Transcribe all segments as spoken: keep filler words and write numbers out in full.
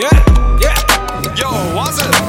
Yeah, yeah. Yo, what's it?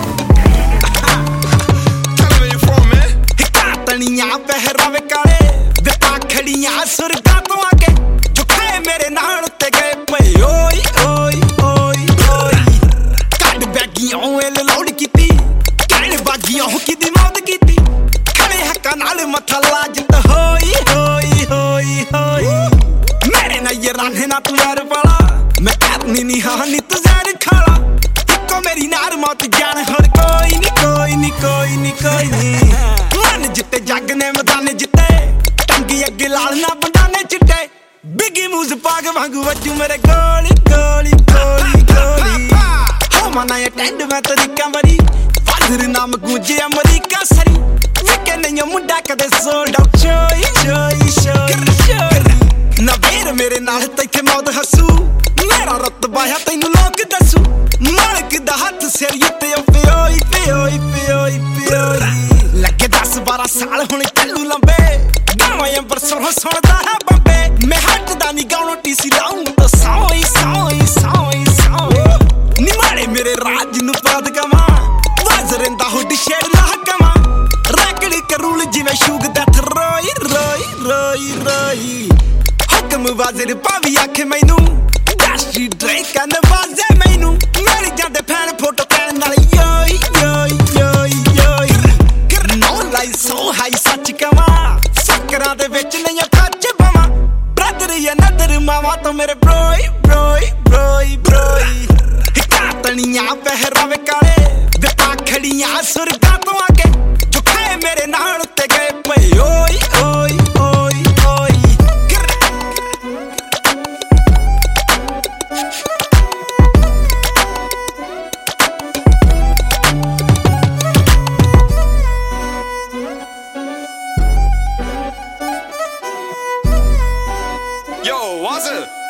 Tell me where you from, man. कातनियां पहरावे काले दिता खड़ियां सुरगा तो आके जो खाए मेरे नाल ते गए पे ओए ओए ओए ओए काट बैगियां एल लोड कीती कहने बागियां हो की दी मौत कीती खड़े हक्का नाल मथा लाजत होई होई होई होई मेरे ना ये राने ना तू यार वाला मैं कहनी नहीं हाँ नी तू ज़ार खाला इको मेरी नार मौत जान हर कोई नी कोई नी कोई नी कोई नी मन जिते जग ने मैदान जिते टंगी अगे लाल ना बंडाने चिट्टे बिगी मूज पाग वांगू वजू मेरे गोली गोली गोली गोली हो मना ये टेंड मैं तरीका मरी फादर नाम गूंजे अमरीका सरी विके नहीं मुंडा कदे सोल्ड आउट चोई चोई चोई ना वेर मेरे नाल तैथे मौत हसू मेरा रतबा है तैनू लोग दसू मालक दा हथ सिर उत्ते पियोई पियोई पियोई पियोई लगे दस बारह साल हुण चलू लंबे दावां अंबर सुर सुनदा है बंबे मैं हटदा नी गाउणों टीसी लाऊं तो साई साई साई साई निमाड़े मेरे राज नू पाद कमा वाजरंदा हुड शेर ना हकमा रैकड़ करूल जिवें शूग दैथ रोई रोई रोई रोई हुक्म वाजर पावी आखे मैनू डैशी ड्रिंक एंड वाजे मैनू मेरी जांदे फैन फोटो कैन नाल योई योई योई योई नो लाई सो हाई सच कमा सकरां दे विच नहीं खच बवा ब्रदर या नदर मावा तो मेरे ब्रोई ब्रोई ब्रोई ब्रोई कातनियां पहरावे काले दिता खड़ियां सुरगा तो आके जो खाए मेरे नाल ते गए पे ओई ओई ओई ओई Yo, what's it?